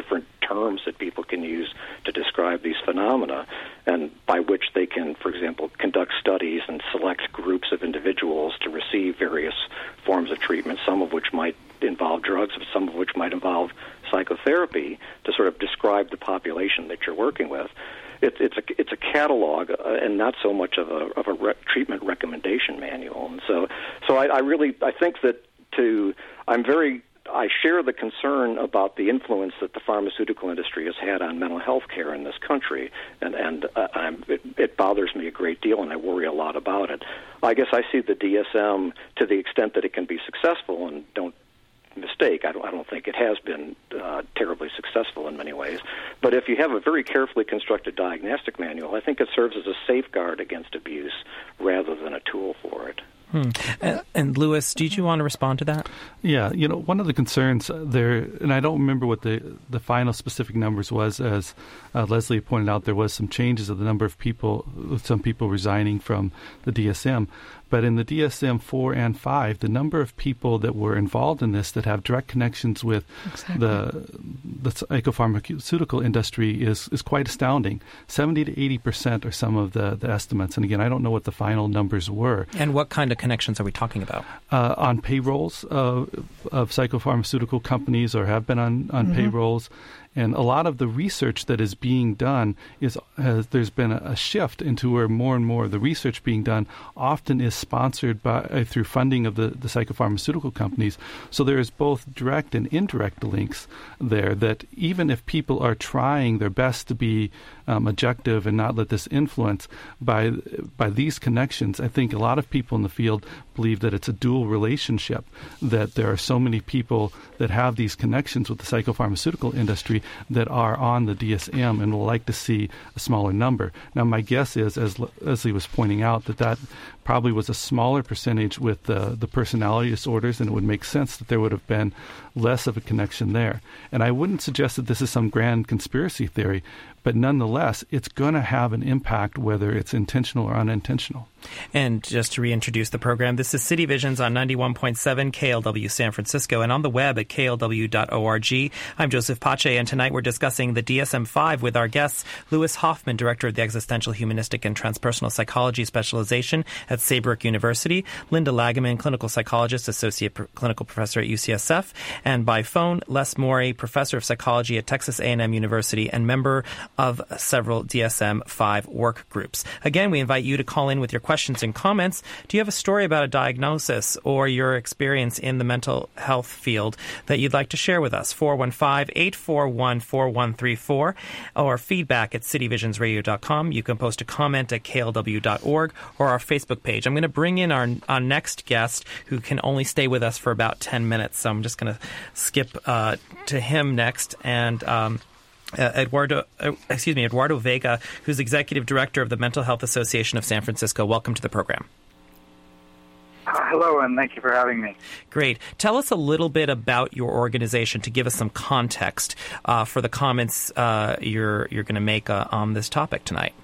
terms that people can use to describe these phenomena, and by which they can, for example, conduct studies and select groups of individuals to receive various forms of treatment, some of which might involve drugs, some of which might involve psychotherapy, to sort of describe the population that you're working with. It, it's a it's a catalog uh, and not so much of a of a re- treatment recommendation manual. And so so I, I really I think that to I'm very I share the concern about the influence that the pharmaceutical industry has had on mental health care in this country, and and uh, I'm, it, it bothers me a great deal, and I worry a lot about it. I guess I see the D S M, to the extent that it can be successful, and don't mistake, I don't, I don't think it has been uh, terribly successful in many ways. But if you have a very carefully constructed diagnostic manual, I think it serves as a safeguard against abuse rather than a tool for it. Hmm. Uh, and Louis, did you want to respond to that? Yeah, you know, one of the concerns there, and I don't remember what the, the final specific numbers was, as uh, Leslie pointed out, there was some changes of the number of people, some people resigning from the D S M. But in the D S M four and five, the number of people that were involved in this that have direct connections with exactly. the the psychopharmaceutical industry is, is quite astounding. seventy to eighty percent are some of the, the estimates. And again, I don't know what the final numbers were. And what kind of connections are we talking about? Uh, on payrolls uh, of psychopharmaceutical companies, or have been on, on mm-hmm. payrolls. And a lot of the research that is being done is has, there's been a, a shift into where more and more of the research being done often is sponsored by uh, through funding of the, the psychopharmaceutical companies. So there is both direct and indirect links there, that even if people are trying their best to be um, objective and not let this influence by by these connections, I think a lot of people in the field believe that it's a dual relationship, that there are so many people that have these connections with the psychopharmaceutical industry that are on the D S M and will like to see a smaller number. Now, my guess is, as Leslie was pointing out, that that probably was a smaller percentage with the, the personality disorders, and it would make sense that there would have been less of a connection there. And I wouldn't suggest that this is some grand conspiracy theory, but nonetheless, it's going to have an impact whether it's intentional or unintentional. And just to reintroduce the program, this is City Visions on ninety-one point seven K L W San Francisco and on the web at K L W dot org. I'm Joseph Pace, and tonight we're discussing the D S M five with our guests, Louis Hoffman, Director of the Existential, Humanistic, and Transpersonal Psychology Specialization at Saybrook University, Linda Lagaman, Clinical Psychologist, Associate P- Clinical Professor at U C S F, and by phone, Les Morey, Professor of Psychology at Texas A and M University and member of several D S M five work groups. Again, we invite you to call in with your questions and comments. Do you have a story about a diagnosis or your experience in the mental health field that you'd like to share with us? four one five, eight four one, four one three four or feedback at city visions radio dot com. You can post a comment at K L W dot org or our Facebook page. I'm going to bring in our, our next guest, who can only stay with us for about ten minutes, so I'm just going to skip uh, to him next. And um, Uh, Eduardo, uh, excuse me, Eduardo Vega, who's Executive Director of the Mental Health Association of San Francisco. Welcome to the program. Uh, hello, and thank you for having me. Great. Tell us a little bit about your organization to give us some context uh, for the comments uh, you're you're going to make uh, on this topic tonight.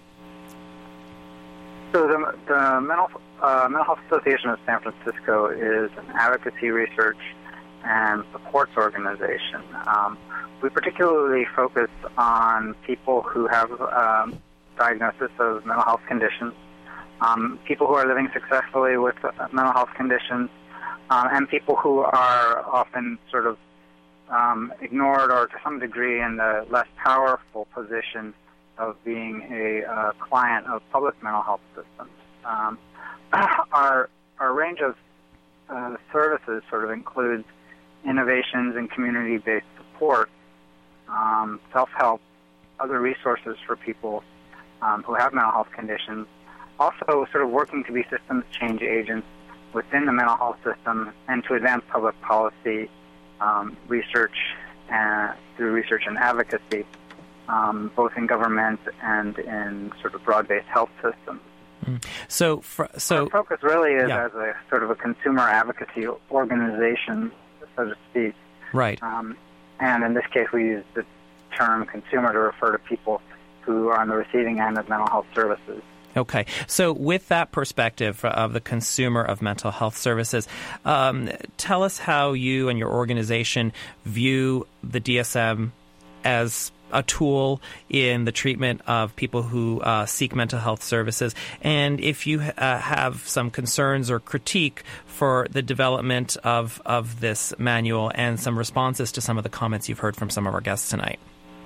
So the, the Mental, uh, Mental Health Association of San Francisco is an advocacy, research, and supports organization. Um, we particularly focus on people who have um, diagnosis of mental health conditions, um, people who are living successfully with uh, mental health conditions, um, and people who are often sort of um, ignored or to some degree in the less powerful position of being a uh, client of public mental health systems. Um, our, our range of uh, services sort of includes innovations in community-based support, um, self-help, other resources for people um, who have mental health conditions, also sort of working to be systems change agents within the mental health system and to advance public policy, um, research, and through research and advocacy, um, both in government and in sort of broad-based health systems. Mm. So, for, so our focus really is yeah. as a sort of a consumer advocacy organization, so to speak. Right. Um, and in this case, we use the term consumer to refer to people who are on the receiving end of mental health services. Okay. So with that perspective of the consumer of mental health services, um, tell us how you and your organization view the D S M as a tool in the treatment of people who uh, seek mental health services. And if you uh, have some concerns or critique for the development of, of this manual and some responses to some of the comments you've heard from some of our guests tonight.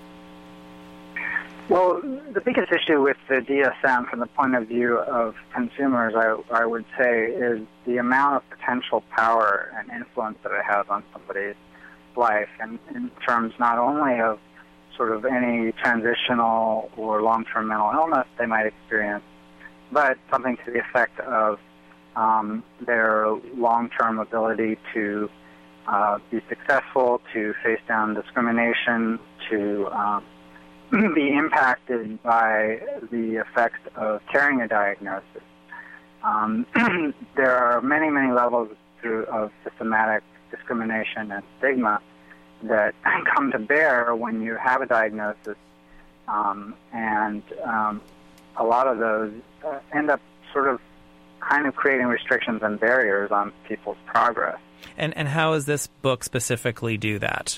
Well, the biggest issue with the D S M from the point of view of consumers, I, I would say, is the amount of potential power and influence that it has on somebody's life, and in terms not only of sort of any transitional or long-term mental illness they might experience, but something to the effect of um, their long-term ability to uh, be successful, to face down discrimination, to um, be impacted by the effects of carrying a diagnosis. Um, there are many, many levels through, of systematic discrimination and stigma that come to bear when you have a diagnosis, um, and um, a lot of those uh, end up sort of kind of creating restrictions and barriers on people's progress. And and how does this book specifically do that?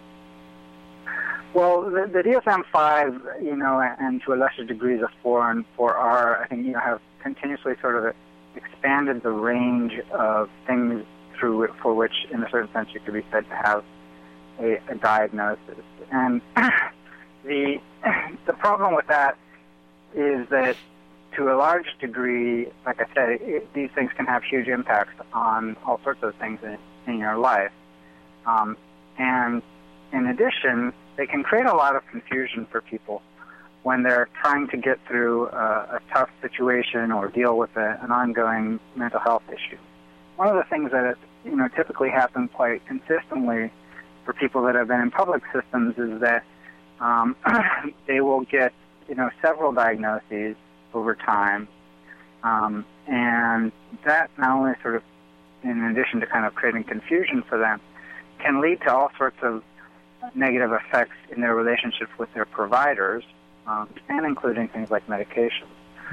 Well, the, the D S M five, you know, and to a lesser degree the four and four R, I think, you know, have continuously sort of expanded the range of things through it for which, in a certain sense, you could be said to have A, a diagnosis. And the the problem with that is that, to a large degree, like I said, it, these things can have huge impacts on all sorts of things in, in your life. Um, and in addition, they can create a lot of confusion for people when they're trying to get through a, a tough situation or deal with a, an ongoing mental health issue. One of the things that, you know, typically happens quite consistently for people that have been in public systems is that um, they will get, you know, several diagnoses over time, um, and that not only sort of, in addition to kind of creating confusion for them, can lead to all sorts of negative effects in their relationships with their providers, um, and including things like medication.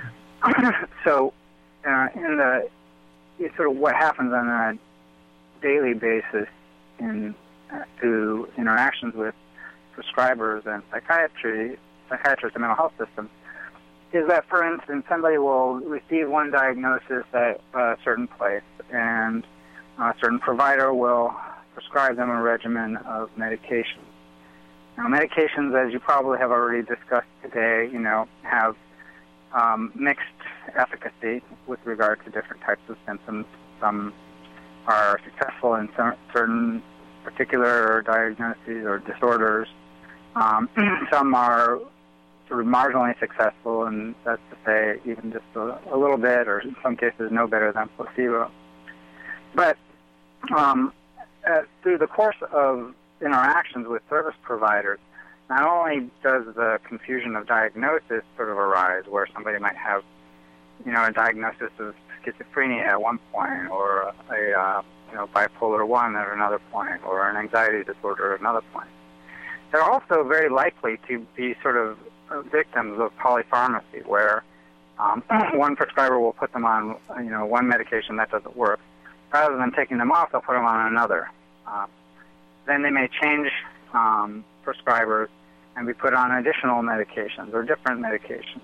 So, uh, in the it's sort of what happens on a daily basis in uh, through interactions with prescribers and psychiatry, psychiatrists and mental health systems, is that, for instance, somebody will receive one diagnosis at a certain place, and a certain provider will prescribe them a regimen of medications. Now, medications, as you probably have already discussed today, you know, have um, mixed efficacy with regard to different types of symptoms. Some are successful in cer- certain particular diagnoses or disorders. Um, some are sort of marginally successful, and that's to say even just a, a little bit, or in some cases no better than placebo. But um, uh, through the course of interactions with service providers, not only does the confusion of diagnosis sort of arise, where somebody might have, you know, a diagnosis of schizophrenia at one point, or a uh, you know bipolar one at another point, or an anxiety disorder at another point. They're also very likely to be sort of victims of polypharmacy, where um, one prescriber will put them on, you know, one medication that doesn't work. Rather than taking them off, they'll put them on another. Uh, then they may change um, prescribers and be put on additional medications or different medications.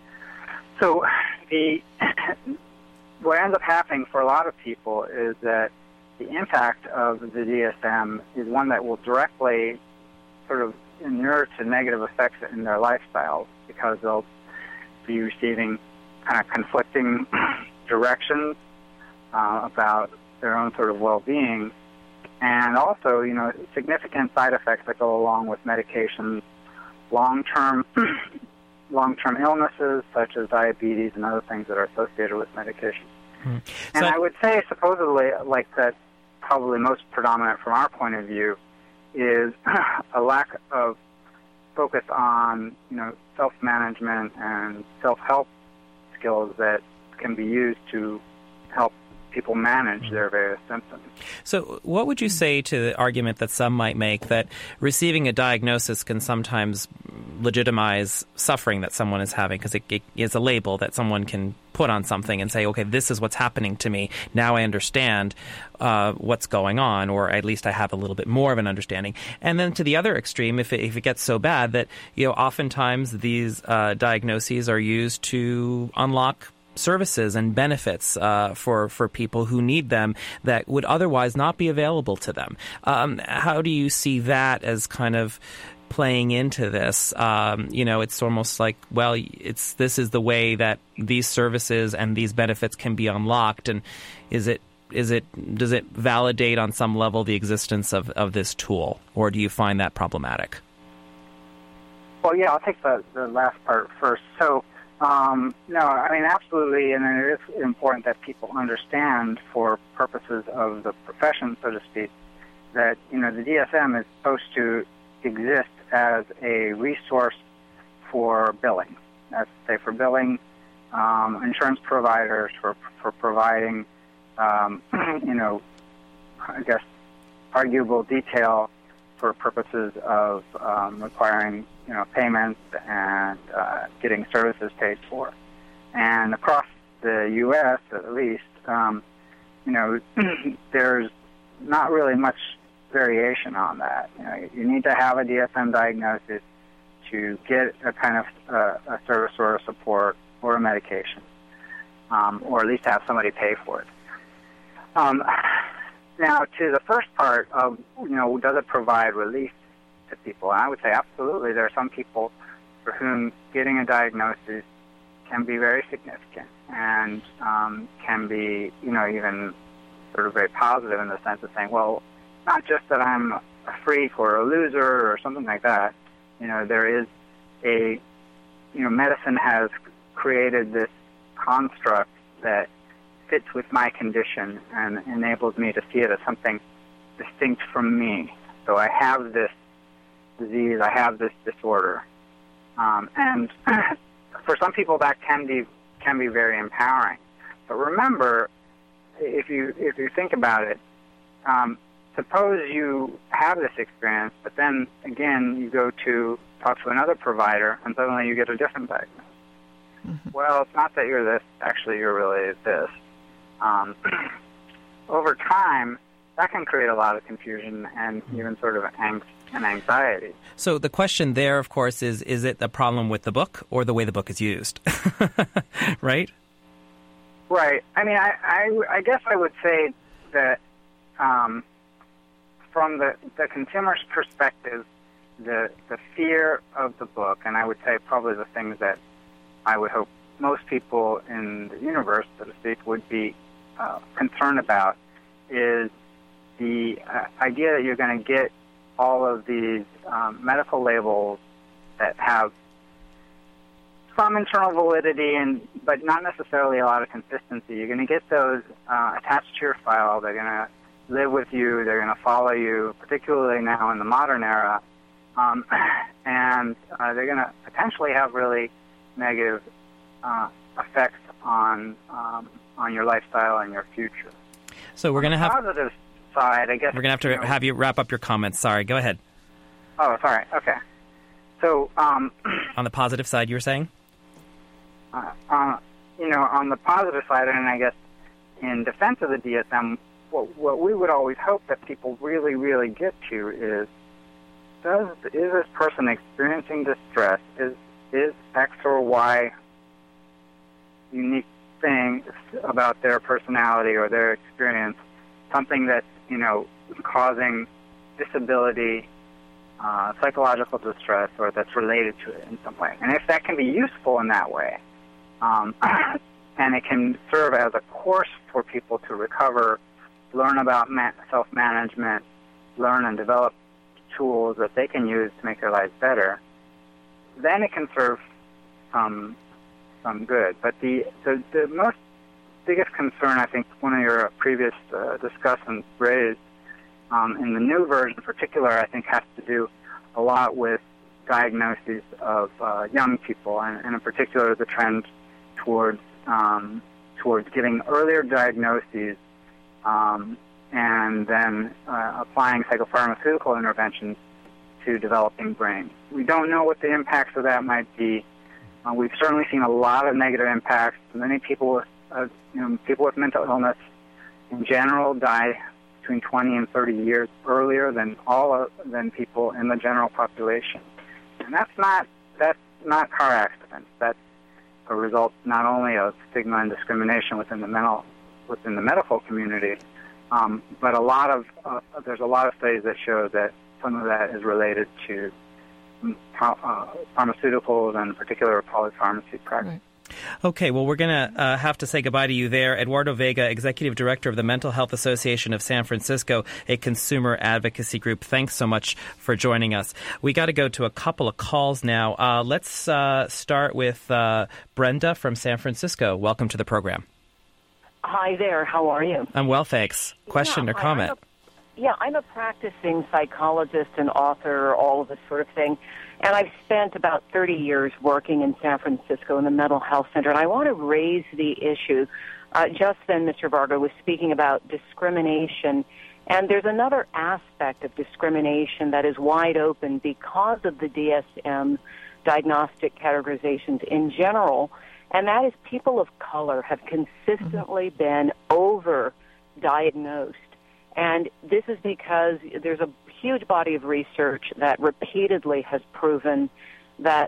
So the what ends up happening for a lot of people is that the impact of the D S M is one that will directly sort of inure to negative effects in their lifestyles, because they'll be receiving kind of conflicting directions uh, about their own sort of well-being, and also, you know, significant side effects that go along with medications, long-term long-term illnesses such as diabetes and other things that are associated with medication. Hmm. So and I would say, supposedly, like that, probably most predominant from our point of view, is a lack of focus on, you know, self-management and self-help skills that can be used to help people manage their various symptoms. So what would you say to the argument that some might make that receiving a diagnosis can sometimes legitimize suffering that someone is having because it, it is a label that someone can put on something and say, okay, this is what's happening to me. Now I understand uh, what's going on, or at least I have a little bit more of an understanding. And then to the other extreme, if it, if it gets so bad that, you know, oftentimes these uh, diagnoses are used to unlock services and benefits uh, for for people who need them that would otherwise not be available to them. Um, how do you see that as kind of playing into this? Um, you know, it's almost like, well, it's this is the way that these services and these benefits can be unlocked, and is it is it does it validate on some level the existence of, of this tool, or do you find that problematic? Well, yeah, I'll take the, the last part first. So. Um, no, I mean, absolutely, and it is important that people understand for purposes of the profession, so to speak, that, you know, the D S M is supposed to exist as a resource for billing. That's, say, for billing um, insurance providers, for, for providing, um, you know, I guess, arguable detail for purposes of um, requiring, you know, payments and uh, getting services paid for. And across the U S, at least, um, you know, there's not really much variation on that. You know, you need to have a D S M diagnosis to get a kind of uh, a service or a support or a medication, um, or at least have somebody pay for it. Um, Now, to the first part of, you know, does it provide relief to people? And I would say absolutely. There are some people for whom getting a diagnosis can be very significant and um, can be, you know, even sort of very positive in the sense of saying, well, not just that I'm a freak or a loser or something like that. You know, there is a, you know, medicine has created this construct that fits with my condition and enables me to see it as something distinct from me. So I have this disease, I have this disorder. Um, and for some people that can be can be very empowering. But remember, if you if you think about it, um, suppose you have this experience, but then again you go to talk to another provider and suddenly you get a different diagnosis. Mm-hmm. Well, it's not that you're this, actually you're really this. Um, over time, that can create a lot of confusion and even sort of angst and anxiety. So the question there, of course, is, is it the problem with the book or the way the book is used? Right? Right. I mean, I, I, I guess I would say that um, from the, the consumer's perspective, the, the fear of the book, and I would say probably the things that I would hope most people in the universe, so to speak, would be uh, concerned about, is the uh, idea that you're going to get all of these um, medical labels that have some internal validity, and but not necessarily a lot of consistency. You're going to get those uh, attached to your file. They're going to live with you. They're going to follow you, particularly now in the modern era. Um, and uh, they're going to potentially have really negative uh, effects on um, on your lifestyle and your future. So we're going to have positive side, I guess. We're going to have to you know, have you wrap up your comments. Sorry, go ahead. Oh, sorry. Okay. So um, on the positive side, you were saying? Uh, uh, you know, on the positive side, and I guess in defense of the D S M, what, what we would always hope that people really, really get to is, does is this person experiencing distress? Is is X or Y unique thing about their personality or their experience something that's, you know, causing disability, uh, psychological distress, or that's related to it in some way? And if that can be useful in that way, um, and it can serve as a course for people to recover, learn about ma- self-management, learn and develop tools that they can use to make their lives better, then it can serve some some good. But the the, the most biggest concern, I think, one of your previous uh, discussants raised um, in the new version in particular, I think, has to do a lot with diagnoses of uh, young people, and, and in particular the trend towards um, towards giving earlier diagnoses um, and then uh, applying psychopharmaceutical interventions to developing brains. We don't know what the impacts of that might be. Uh, we've certainly seen a lot of negative impacts. Many people with, uh, you know, people with mental illness in general die between twenty and thirty years earlier than all of, than people in the general population. And that's not that's not car accidents. That's a result not only of stigma and discrimination within the mental within the medical community, um, but a lot of uh, there's a lot of studies that show that some of that is related to uh, pharmaceuticals and in particular polypharmacy practice. Right. Okay, well, we're going to uh, have to say goodbye to you there. Eduardo Vega, Executive Director of the Mental Health Association of San Francisco, a consumer advocacy group. Thanks so much for joining us. We got to go to a couple of calls now. Uh, let's uh, start with uh, Brenda from San Francisco. Welcome to the program. Hi there. How are you? I'm well, thanks. Question yeah, or comment? I'm a, yeah, I'm a practicing psychologist and author, all of this sort of thing. And I've spent about thirty years working in San Francisco in the Mental Health Center. And I want to raise the issue. Uh, just then, Mister Varga was speaking about discrimination. And there's another aspect of discrimination that is wide open because of the D S M diagnostic categorizations in general. And that is people of color have consistently mm-hmm. been over-diagnosed. And this is because there's a huge body of research that repeatedly has proven that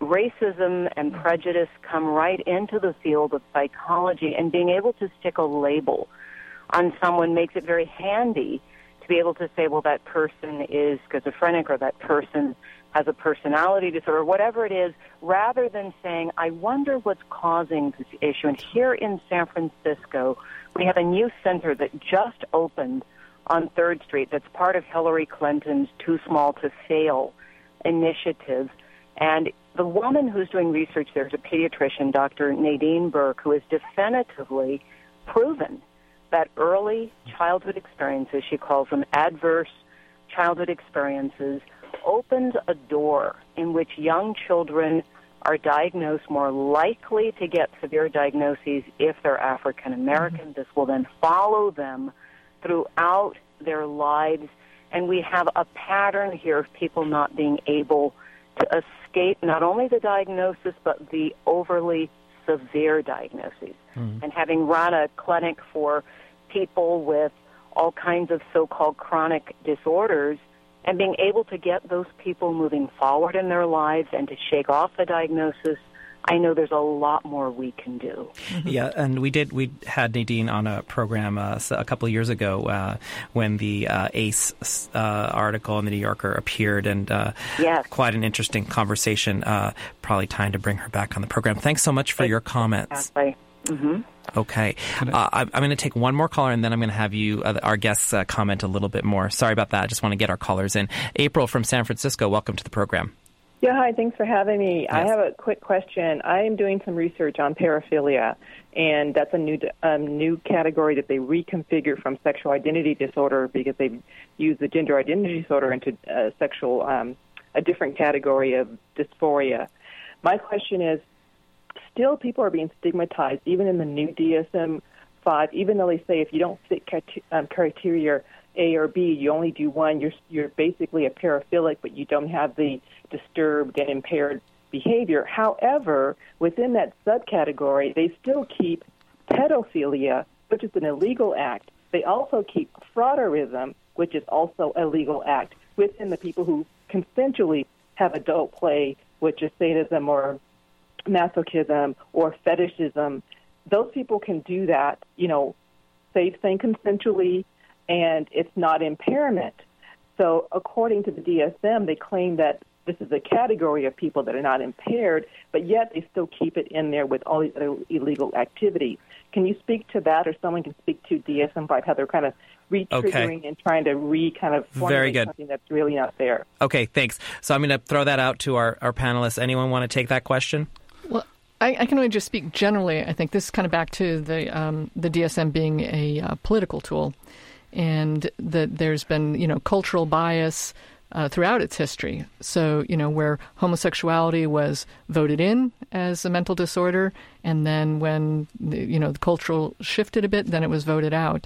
racism and prejudice come right into the field of psychology, and being able to stick a label on someone makes it very handy to be able to say, well, that person is schizophrenic or that person has a personality disorder, whatever it is, rather than saying, I wonder what's causing this issue. And here in San Francisco, we have a new center that just opened on third Street that's part of Hillary Clinton's Too Small to Fail initiative. And the woman who's doing research there is a pediatrician, Doctor Nadine Burke, who has definitively proven that early childhood experiences, she calls them adverse childhood experiences, opens a door in which young children are diagnosed more likely to get severe diagnoses if they're African American. Mm-hmm. This will then follow them throughout their lives, and we have a pattern here of people not being able to escape not only the diagnosis but the overly severe diagnoses. Mm-hmm. And having run a clinic for people with all kinds of so-called chronic disorders, and being able to get those people moving forward in their lives and to shake off the diagnosis, I know there's a lot more we can do. Yeah, and we did. We had Nadine on a program uh, a couple of years ago uh, when the uh, A C E uh, article in the New Yorker appeared, and uh, yes. quite an interesting conversation. Uh, probably time to bring her back on the program. Thanks so much for your comments. Exactly. Mm-hmm. Okay. Uh, I'm going to take one more caller, and then I'm going to have you, uh, our guests, uh, comment a little bit more. Sorry about that. I just want to get our callers in. April from San Francisco, welcome to the program. Yeah, hi. Thanks for having me. Yes. I have a quick question. I am doing some research on paraphilia, and that's a new um, new category that they reconfigured from sexual identity disorder because they've used the gender identity disorder into uh, sexual, um, a different category of dysphoria. My question is, still people are being stigmatized, even in the new D S M five, even though they say if you don't fit um, criteria A or B, you only do one, you're you're basically a paraphilic, but you don't have the disturbed and impaired behavior. However, within that subcategory, they still keep pedophilia, which is an illegal act. They also keep frauderism, which is also a legal act, within the people who consensually have adult play, which is sadism or masochism or fetishism. Those people can do that, you know, say saying consensually, and it's not impairment. So according to the D S M, they claim that this is a category of people that are not impaired, but yet they still keep it in there with all these other illegal activities. Can you speak to that, or someone can speak to D S M five, how they're kind of re-triggering okay. and trying to re-kind of formulate something that's really not there? Okay, thanks. So I'm going to throw that out to our, our panelists. Anyone want to take that question? Well, I, I can only just speak generally. I think this is kind of back to the um, the D S M being a uh, political tool, and that there's been, you know, cultural bias uh, throughout its history. So, you know, where homosexuality was voted in as a mental disorder, and then when, you know, the cultural shifted a bit, then it was voted out.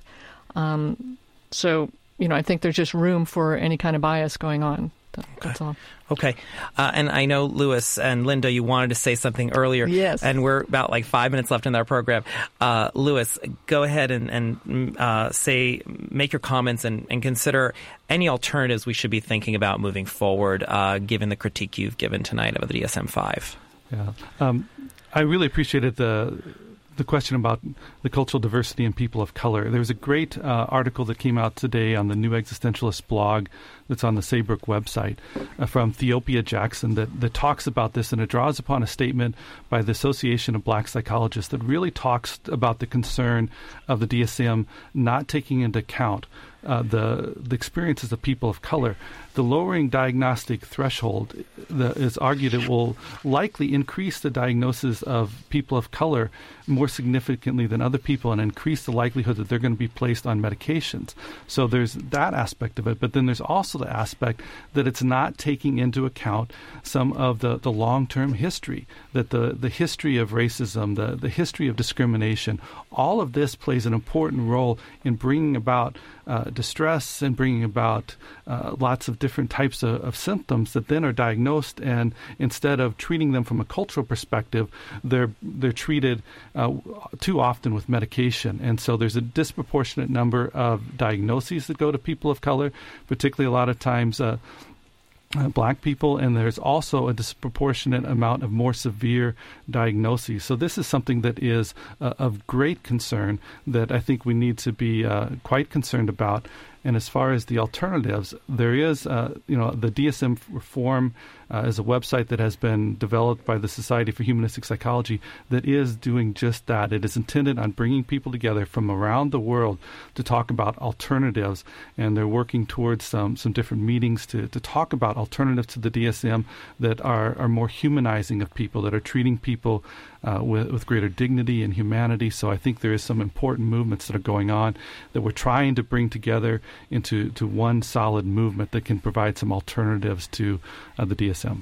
Um, so, you know, I think there's just room for any kind of bias going on. That's all. Okay. Uh, and I know, Louis and Linda, you wanted to say something earlier. Yes. And we're about like five minutes left in our program. Uh, Louis, go ahead and, and uh, say, make your comments and, and consider any alternatives we should be thinking about moving forward, uh, given the critique you've given tonight of the D S M five. Yeah. Um, I really appreciated the... the question about the cultural diversity and people of color. There was a great uh, article that came out today on the New Existentialist blog that's on the Saybrook website uh, from Theopia Jackson that, that talks about this, and it draws upon a statement by the Association of Black Psychologists that really talks about the concern of the D S M not taking into account uh, the the experiences of people of color. The lowering diagnostic threshold the, is argued it will likely increase the diagnosis of people of color more significantly than other people and increase the likelihood that they're going to be placed on medications. So there's that aspect of it, but then there's also the aspect that it's not taking into account some of the, the long-term history, that the, the history of racism, the, the history of discrimination, all of this plays an important role in bringing about uh, distress and bringing about uh, lots of different types of, of symptoms that then are diagnosed, and instead of treating them from a cultural perspective, they're they're treated uh, too often with medication. And so there's a disproportionate number of diagnoses that go to people of color, particularly a lot of times uh, Uh, black people, and there's also a disproportionate amount of more severe diagnoses. So this is something that is uh, of great concern that I think we need to be uh, quite concerned about. And as far as the alternatives, there is, uh, you know, the D S M Reform uh, is a website that has been developed by the Society for Humanistic Psychology that is doing just that. It is intended on bringing people together from around the world to talk about alternatives, and they're working towards some, some different meetings to, to talk about alternatives to the D S M that are, are more humanizing of people, that are treating people uh, with, with greater dignity and humanity. So I think there is some important movements that are going on that we're trying to bring together into to one solid movement that can provide some alternatives to uh, the D S M.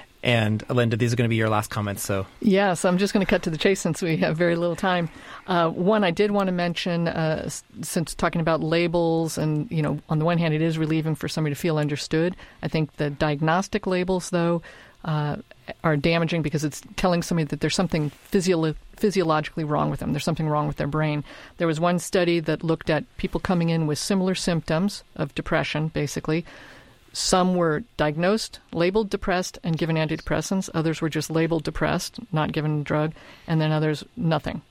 And Linda, these are going to be your last comments. So yes, I'm just going to cut to the chase since we have very little time. Uh, one, I did want to mention, uh, since talking about labels, and you know, on the one hand, it is relieving for somebody to feel understood. I think the diagnostic labels, though, uh, are damaging because it's telling somebody that there's something physio- physiologically wrong with them. There's something wrong with their brain. There was one study that looked at people coming in with similar symptoms of depression, basically. Some were diagnosed, labeled depressed, and given antidepressants. Others were just labeled depressed, not given a drug, and then others, nothing.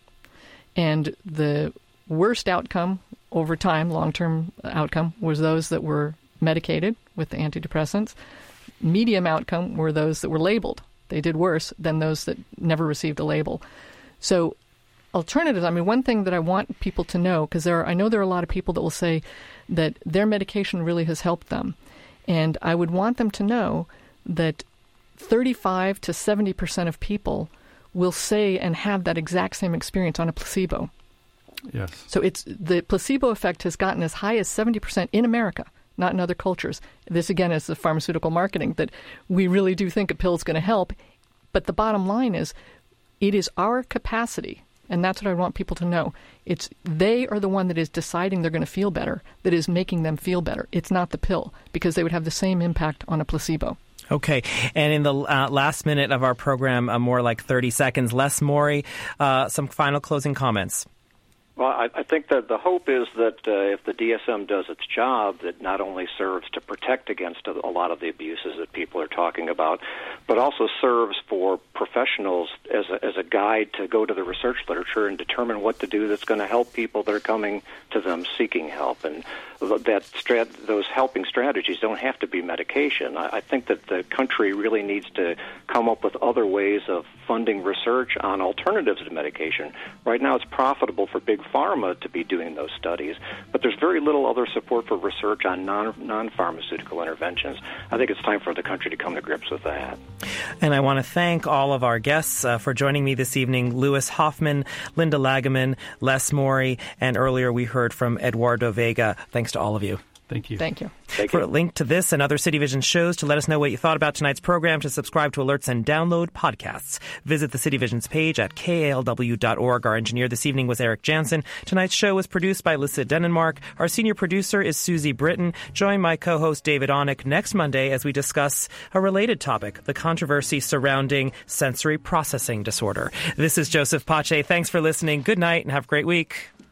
And the worst outcome over time, long-term outcome, was those that were medicated with the antidepressants. Medium outcome were those that were labeled. They did worse than those that never received a label. So alternatives, I mean, one thing that I want people to know, because there are, I know there are a lot of people that will say that their medication really has helped them. And I would want them to know that thirty-five to seventy percent of people will say and have that exact same experience on a placebo. Yes. So it's the placebo effect has gotten as high as seventy percent in America, not in other cultures. This, again, is the pharmaceutical marketing, that we really do think a pill is going to help. But the bottom line is it is our capacity, and that's what I want people to know. It's they are the one that is deciding they're going to feel better, that is making them feel better. It's not the pill, because they would have the same impact on a placebo. Okay. And in the uh, last minute of our program, uh, more like thirty seconds, Les Morey, uh, some final closing comments. Well, I, I think that the hope is that uh, if the D S M does its job, that not only serves to protect against a, a lot of the abuses that people are talking about, but also serves for professionals as a, as a guide to go to the research literature and determine what to do that's going to help people that are coming to them seeking help. And that strat- those helping strategies don't have to be medication. I, I think that the country really needs to come up with other ways of funding research on alternatives to medication. Right now it's profitable for big pharma to be doing those studies, but there's very little other support for research on non, non-pharmaceutical interventions. I think it's time for the country to come to grips with that. And I want to thank all of our guests uh, for joining me this evening: Louis Hoffman, Linda Lagaman, Les Morey, and earlier we heard from Eduardo Vega. Thanks to all of you. Thank you. Thank you. Thank For you. a link to this and other City Vision shows, to let us know what you thought about tonight's program, to subscribe to alerts and download podcasts, visit the City Vision's page at K A L W dot org. Our engineer this evening was Eric Jansen. Tonight's show was produced by Lissa Denenmark. Our senior producer is Susie Britton. Join my co-host David Onick next Monday as we discuss a related topic, the controversy surrounding sensory processing disorder. This is Joseph Pache. Thanks for listening. Good night and have a great week.